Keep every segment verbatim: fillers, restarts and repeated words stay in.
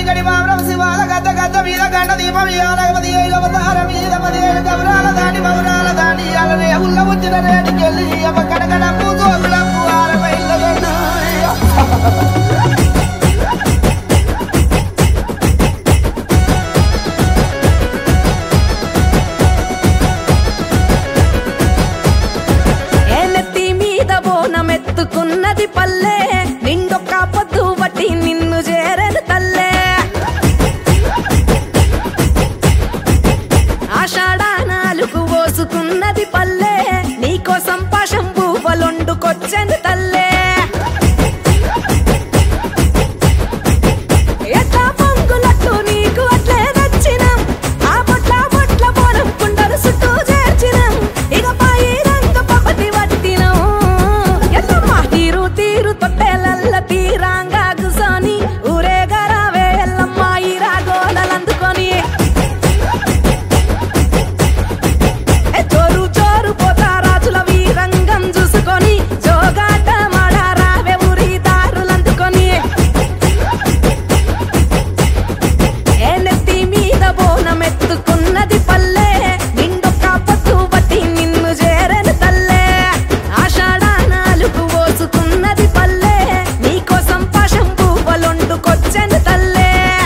చీకటి మామరం శివాల గద్ద గద్ద మీద గంట దీపం ఇవ్వాలపతి అవతార మీద పదిహేడు గౌరాల దాటి మౌరాల దాటి ఇవ్వాలనే ఉల్ల వచ్చిన రేటికెళ్ళి కడగడప్పు తోకుడప్పు ఆరపై ఎత్తుకున్నది పల్లె నిండొక్క పొద్దు బట్టి నిన్ను చేరను తల్లే ఆషాఢానాలుగు పోసుకున్నది పల్లె నీకోసం పాశం పువ్వులొండుకొచ్చెను తల్లే ఎట్లా పొంగులట్టు నీకు అట్లే నచ్చినం ఆ బొట్ల బొట్ల బోనం కుండలు చుట్టూ చేర్చినం ఇక పాయి రంగ పపతి వట్టినం తీరు తీరు తొట్టెలల్ల తీరాంగా గుసోని ఊరే గరావే ఎల్లమ్మ ఈ రాగోలందుకొని చోరు చోరు పోతా రాజుల వీరంగం చూసుకొని జోగాట మాడారావే ఊరి దారులందుకొని ఏ నెత్తి మీద బోనం ఎత్తుకున్నది పల్లె నిండొక్క పొద్దు బట్టి నిన్ను చేరను తల్లే ఆషాఢానాలుగు పోసుకున్నది పల్లె నీకోసం పాశం పువ్వులొండుకొచ్చెను తల్లే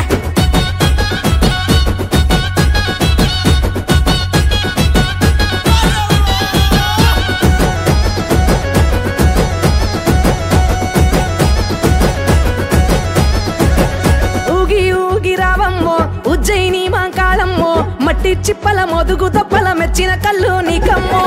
ఊగి ఊగి రావమ్మో ఉజ్జయిని మాంకాళమ్మో మట్టి చిప్పల మొదుగు దప్పల మెచ్చిన కళ్ళు నీకమ్మో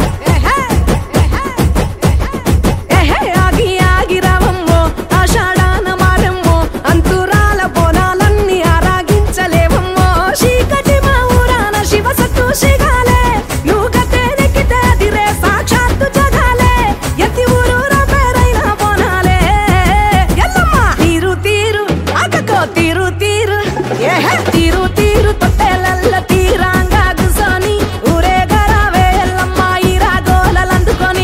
ఆగి ఆగి రావమ్మో ఆషాఢాన మారమ్మో అంతురాల బోనాలన్నీ ఆరాగించలేవమ్మో చీకటి మా ఊరాన శివ సత్తు శిగాలే నువ్వు గతే నెక్కితే అదిరే సాక్షాత్తు జగాలే ఎత్తి ఊరూరా పేరైన బోనాలే ఎల్లమ్మ తీరు తీరు అక్కకో తీరు తీరు ఏహే తీరు తీరు తొట్టెలల్ల తీరాంగా గుసోని ఊరే గరావే ఎల్లమ్మ ఈ రాగోలందుకొని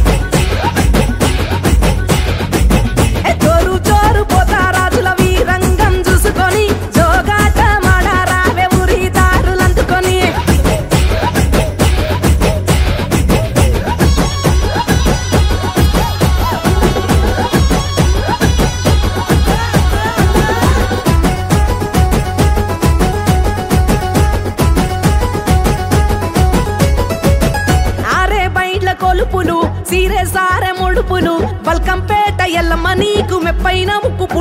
చోరు చోరు పోతా రాజుల వీరంగం చూసుకొని జోగాట మాడారావే ఊరి దారులందుకొని ఆరే బైట్ల కొలుపులు సీరే సారె ముడుపులు బల్కంపేట ఎల్లమ్మ నీకు మెప్పైన ముక్కు